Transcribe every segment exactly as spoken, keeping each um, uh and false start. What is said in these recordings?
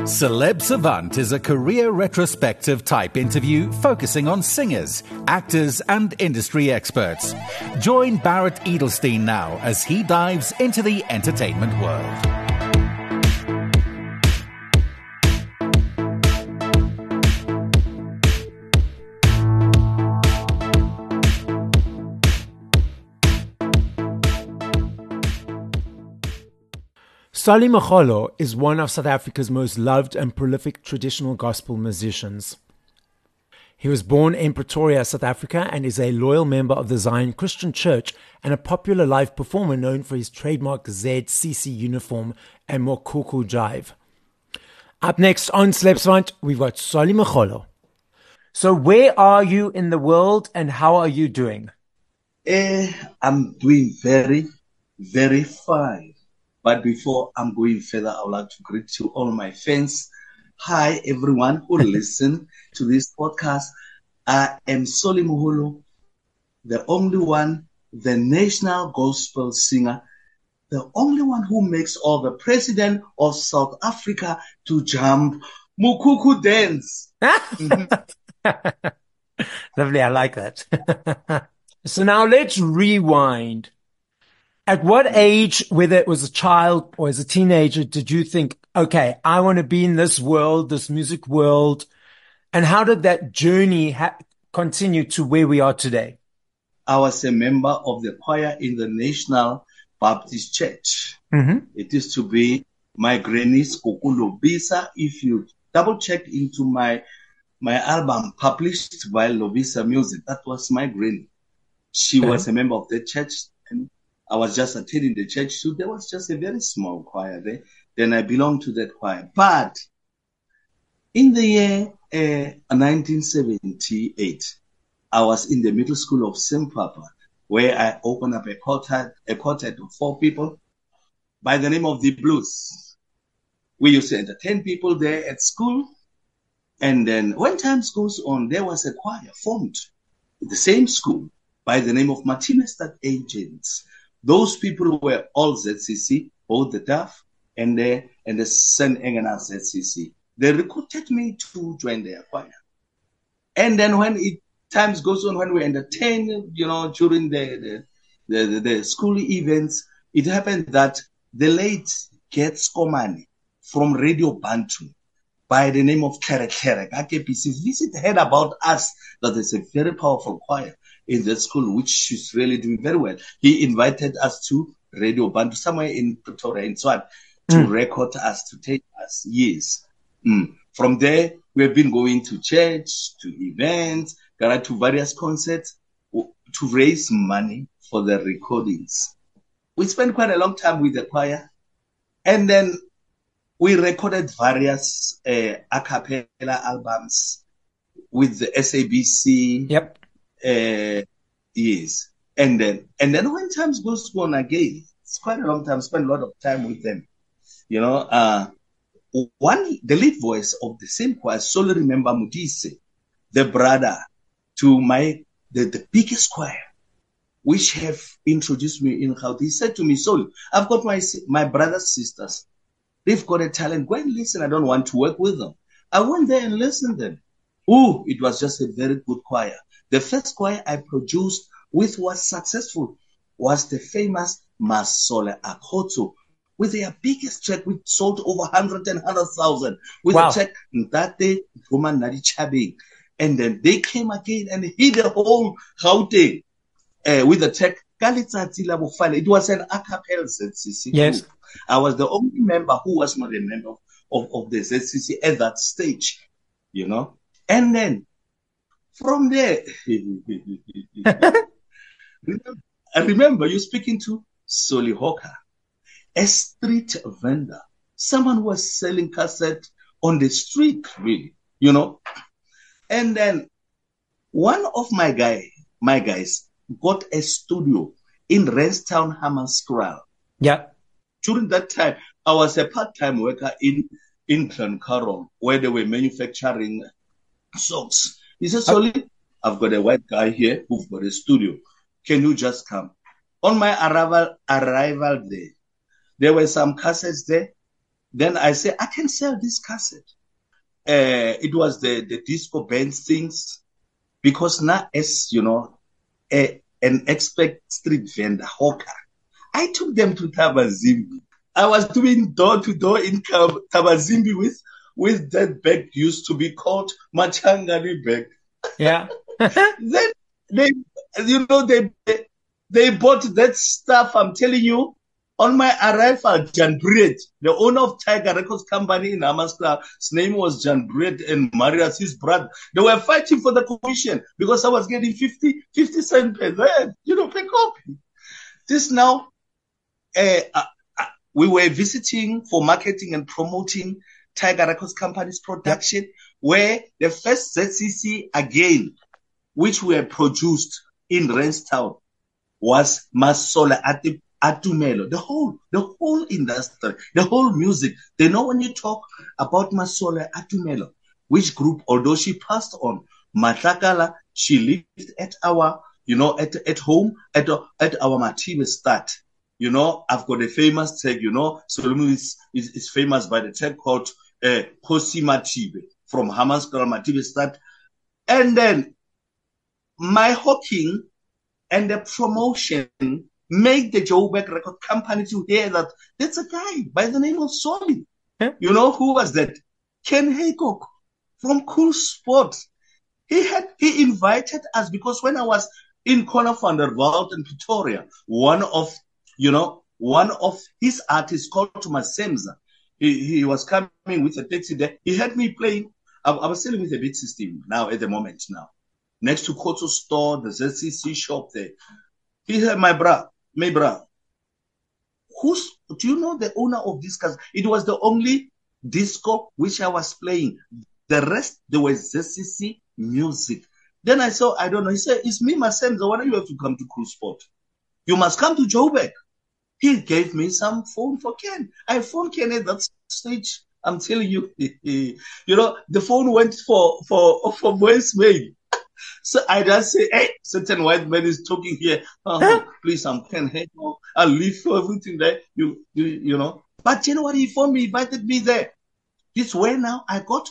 Celeb Savant is a career retrospective type interview focusing on singers, actors, and industry experts. Join Barrett Edelstein now as he dives into the entertainment world. Solly Mokgolo is one of South Africa's most loved and prolific traditional gospel musicians. He was born in Pretoria, South Africa, and is a loyal member of the Zion Christian Church and a popular live performer known for his trademark Z C C uniform and Mokuku jive. Up next on Celeb Savant, we've got Solly Mokgolo. So where are you in the world and how are you doing? Eh, I'm doing very, very fine. But before I'm going further, I would like to greet to all my fans. Hi, everyone who listen to this podcast. I am Solly Mokgolo, the only one, the national gospel singer, the only one who makes all the president of South Africa to jump Mokuku dance. Lovely, I like that. So now let's rewind. At what age, whether it was a child or as a teenager, did you think, okay, I want to be in this world, this music world? And how did that journey ha- continue to where we are today? I was a member of the choir in the National Baptist Church. Mm-hmm. It used to be my granny's Kokulu Bisa. If you double check into my my album published by Lobisa Music, that was my granny. She okay. was a member of the church. And I was just attending the church, so there was just a very small choir there. Then I belonged to that choir. But in the year uh, nineteen seventy-eight, I was in the middle school of Saint Papa, where I opened up a quartet, a quartet of four people by the name of the Blues. We used to entertain people there at school. And then when time goes on, there was a choir formed in the same school by the name of Martinez Agents. Those people were all Z C C, both the D A F and the, and the Saint Engena Z C C. They recruited me to join their choir. And then when it times goes on, when we entertain, you know, during the, the, the, the, the school events, it happened that the late Gert Skomani from Radio Bantu by the name of Kere Kere, A K P C, visited, heard about us, that there's a very powerful choir in that school, which is really doing very well. He invited us to Radio Bantu, somewhere in Pretoria, in Swat, to mm. record us, to take us. Yes. Mm. From there, we have been going to church, to events, to various concerts, to raise money for the recordings. We spent quite a long time with the choir. And then we recorded various uh, a cappella albums with the S A B C. Yep. Uh, yes. And then, and then when times goes on again, it's quite a long time, spend a lot of time with them. You know, uh, one, the lead voice of the same choir, solely remember Mudise, the brother to my, the, the biggest choir, which have introduced me in Gauteng. He said to me, Sol, I've got my, my brother's sisters. They've got a talent. Go and listen. I don't want to work with them. I went there and listened to them. Oh, it was just a very good choir. The first choir I produced, which was successful, was the famous Masole Akoto, with their biggest track, which sold over one hundred and one hundred thousand, with wow. a track Ntate Roman Nadi Chabing. And then they came again and hit the whole Gauteng uh, with the track Kalitsatsi La Bofale. It was an a cappella Z C C yes. group. I was the only member who was not a member of, of, of the Z C C at that stage, you know. And then from there, remember, I remember you speaking to Solly Hawker, a street vendor, someone who was selling cassette on the street, really, you know. And then one of my guy, my guys got a studio in Renstown, Hammanskraal. Yeah. During that time, I was a part-time worker in, in Glencaron, where they were manufacturing socks. He said, Solly, I've got a white guy here who's got a studio. Can you just come? On my arrival, arrival day, there were some cassettes there. Then I say, I can sell this cassette. Uh, it was the, the disco band things, because now as, you know, a, an expert street vendor, hawker, I took them to Tabazimbi. I was doing door-to-door in Tabazimbi with, with that bag used to be called Machangani bag. Yeah. Then they, you know, they, they bought that stuff, I'm telling you. On my arrival, Jan Breed, the owner of Tiger Records Company in Hammanskraal, his name was Jan Breed, and Marius, his brother. They were fighting for the commission because I was getting fifty, fifty cents per head, you know, per copy. This now, uh, uh, uh, we were visiting for marketing and promoting Tiger Records Company's production, yep. where the first Z C C again, which were produced in Renstown, was Masola Ati. Atumelo, the whole, the whole industry, the whole music. They know when you talk about Masola Atumelo, which group, although she passed on, Matakala, she lived at our, you know, at, at home, at, at our Matibe start. You know, I've got a famous tag, you know, Solomon is, is, is famous by the tag called, uh, Kosi Matibe from Hammanskraal Matibe start. And then my hawking and the promotion made the Joburg Record Company to hear that that's a guy by the name of Solly. Huh? You know who was that? Ken Haycock from Cool Sports. He had he invited us because when I was in Corner van der Walt in Pretoria, one of you know one of his artists called Thomas Semza, he he was coming with a taxi there. He had me playing. I, I was selling with a beat system now at the moment now, next to Koto store, the Z C C shop there. He had my bra. My bra, who's, do you know the owner of this cassette? It was the only disco which I was playing. The rest, there was Z C C music. Then I saw, I don't know, he said, it's me, myself, so why don't you have to come to Cruise Sport? You must come to Joburg. He gave me some phone for Ken. I phoned Ken at that stage. I'm telling you, you know, the phone went for, for, for voicemail. So I just say, hey, certain white man is talking here. Oh, huh? Please, I'm Ken Haycock. I'll leave for everything there. You, you, you know. But you know what? He phoned me, invited me there. This way now I got,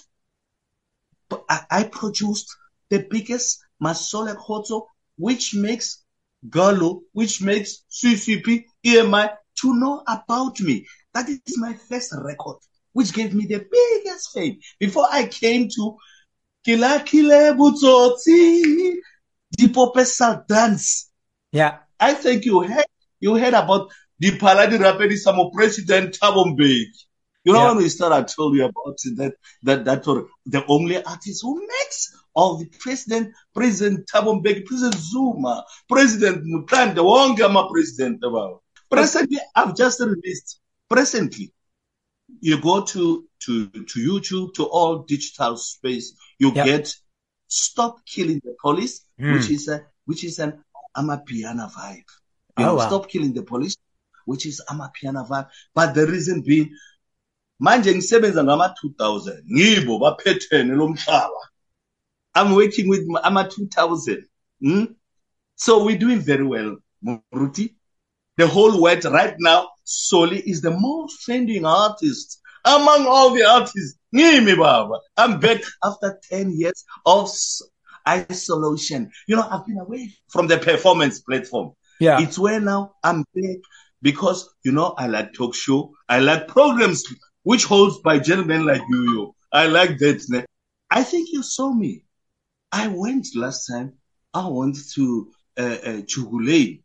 I, I produced the biggest Masola Khotso, which makes Galo, which makes C C P, E M I to know about me. That is my first record, which gave me the biggest fame. Before I came to Kila Kile Butsoti, the Popesal dance. Yeah. I think you heard, you heard about the Paladi Rapidi Samo President Thabo Mbeki. You know, yeah. when we started, I told you about that, that, that, or the only artist who makes all the president, President Thabo Mbeki, President Zuma, President Mutanda, Wongama President. Presently, I've just released, presently, you go to, to, to YouTube, to all digital space, you yep. get Stop Killing the Police, mm. which is a, which is an Amapiano vibe. You oh, know, wow. Stop Killing the Police, which is Amapiano vibe. But the reason being, manje ngisebenza ngama two thousand. Ngibo baphethene lo mhlaba. I'm working with ama two thousand. Hmm? So we're doing very well, Muruti. The whole world right now, Solly is the most trending artist among all the artists. Ngimi baba. I'm back after ten years of isolation. You know, I've been away from the performance platform. Yeah. It's where now I'm back because, you know, I like talk show. I like programs which holds by gentlemen like you. you. I like that. I think you saw me. I went last time. I went to uh, uh, Chugule.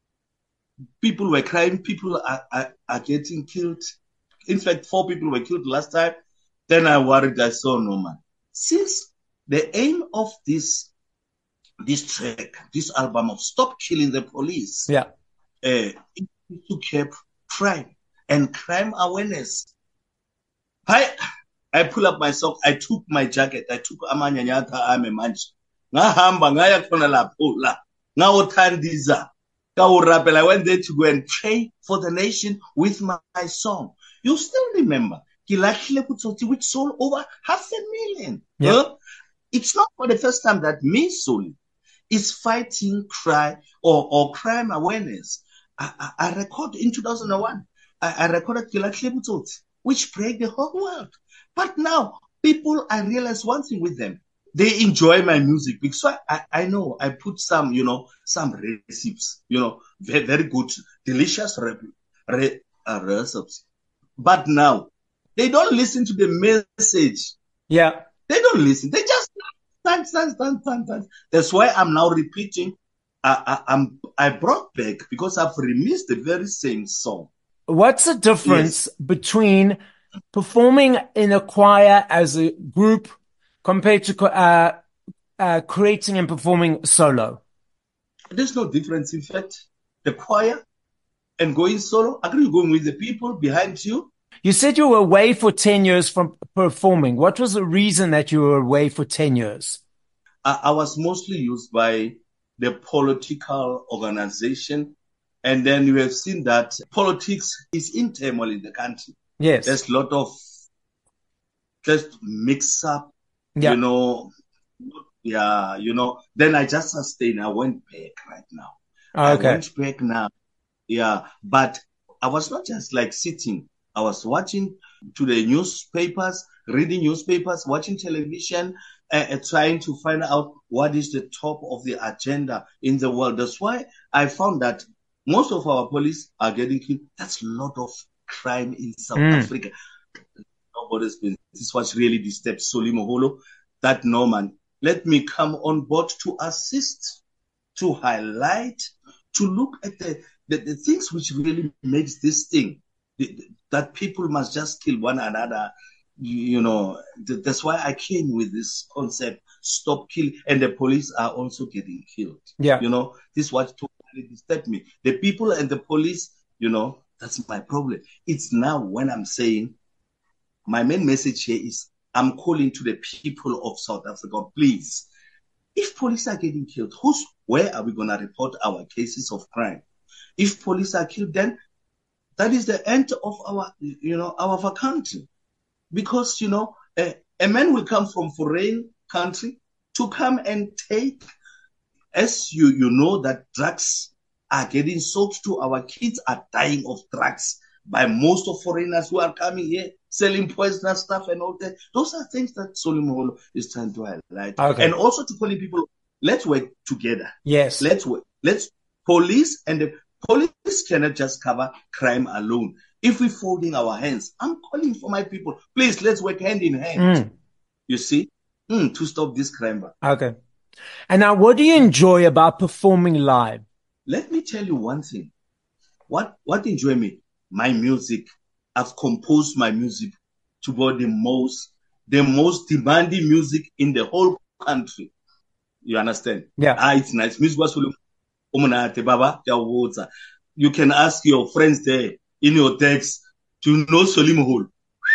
People were crying. People are, are, are getting killed. In fact, four people were killed last time. Then I worried. I saw no man. Since the aim of this this track, this album of Stop Killing the Police, yeah, uh, is to keep crime and crime awareness. I I pull up my sock. I took my jacket. I took amanyanyata ame manchi. Ngahamba ngaya khona lapho la. Ngawothandiza. I went there to go and pray for the nation with my, my song. You still remember, which sold over half a million. Yeah. Huh? It's not for the first time that me, Solly, is fighting crime or, or crime awareness. I, I, I recorded in two thousand one. I, I recorded Kilakile Butsotsi which break the whole world. But now, people, I realize one thing with them. They enjoy my music because I, I, I know I put some, you know, some recipes, you know, very, very good, delicious re, re, uh, recipes. But now, they don't listen to the message. Yeah. They don't listen. They just dance, dance, dance, dance, dance. That's why I'm now repeating. I, I, I'm, I brought back because I've remixed the very same song. What's the difference yes. between performing in a choir as a group compared to uh, uh, creating and performing solo? There's no difference. In fact, the choir and going solo, are you going with the people behind you? You said you were away for ten years from performing. What was the reason that you were away for ten years? I, I was mostly used by the political organization. And then you have seen that politics is in turmoil in the country. Yes. There's a lot of just mix up, yeah. you know. Yeah, you know. Then I just sustained. I went back right now. Okay. I went back now. Yeah. But I was not just like sitting. I was watching to the newspapers, reading newspapers, watching television, uh, trying to find out what is the top of the agenda in the world. That's why I found that most of our police are getting killed. That's a lot of crime in South mm. Africa. Nobody's been. This is what really disturbs Solimoholo. That no man, let me come on board to assist, to highlight, to look at the, the, the things which really makes this thing, the, the, that people must just kill one another. You, you know, th- that's why I came with this concept, stop killing. And the police are also getting killed. Yeah. You know, this is what totally disturbed me. The people and the police, you know, that's my problem. It's now when I'm saying, my main message here is I'm calling to the people of South Africa, please, if police are getting killed, who's, where are we going to report our cases of crime? If police are killed, then that is the end of our, you know, our, our country. Because, you know, a, a man will come from foreign country to come and take, as you, you know, that drugs are getting sold to our kids are dying of drugs by most of foreigners who are coming here, selling poisonous stuff and all that. Those are things that Solimoholo is trying to highlight. Okay. And also to calling people, let's work together. Yes. Let's work. Let's police and the police cannot just cover crime alone. If we're folding our hands, I'm calling for my people. Please, let's work hand in hand. Mm. You see, mm, to stop this crime. Okay. And now, what do you enjoy about performing live? Let me tell you one thing. What what enjoy me? My music. I've composed my music to be the most the most demanding music in the whole country. You understand? Yeah. Ah, it's nice. Music was Baba. You can ask your friends there in your text to know Solimoholo.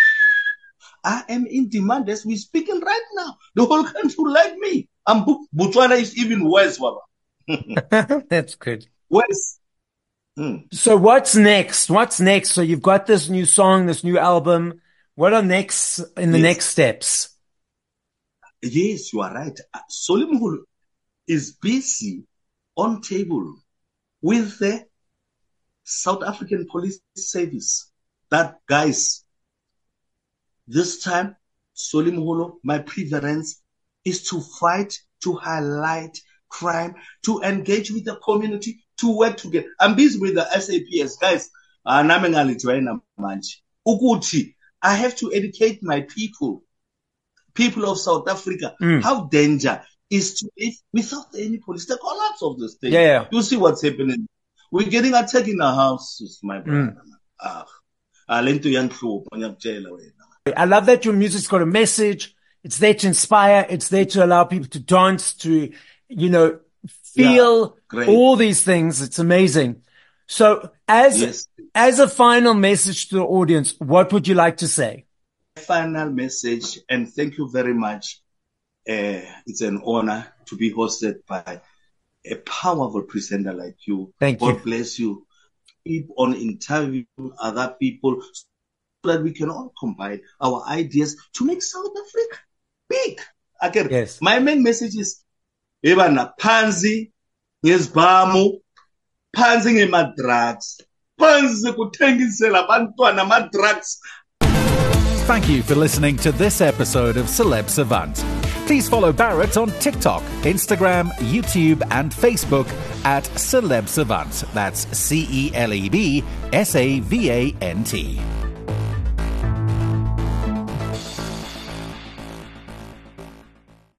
I am in demand as we're speaking right now. The whole country like me. And Botswana is even worse, Baba. That's good. Worse. Hmm. So what's next? What's next? So you've got this new song, this new album. What are next in the yes. next steps? Yes, you are right. Solimoholo is busy on table with the South African Police Service. That, guys, this time, Solimoholo, my preference is to fight, to highlight crime, to engage with the community, to work together. I'm busy with the S A P S, guys. I have to educate my people, people of South Africa, mm. how danger is to live without any police. The collapse of the state. Yeah, yeah. You see what's happening. We're getting attacked in our houses, my brother. Mm. Ah, I love that your music's got a message. It's there to inspire. It's there to allow people to dance, to, you know, feel yeah, all these things. It's amazing. So as, yes. as a final message to the audience, what would you like to say? Final message, and thank you very much. Uh, it's an honor to be hosted by a powerful presenter like you. Thank God you. God bless you. Keep on interviewing other people so that we can all combine our ideas to make South Africa big. Again, yes. My main message is, Ebana, Panzi, Yesbamu, Panzi ngema drugs. Panzi kuthengisela abantwana ama drugs. Thank you for listening to this episode of Celeb Savant. Please follow Barrett on TikTok, Instagram, YouTube, and Facebook at Celeb Savant. That's C E L E B S A V A N T.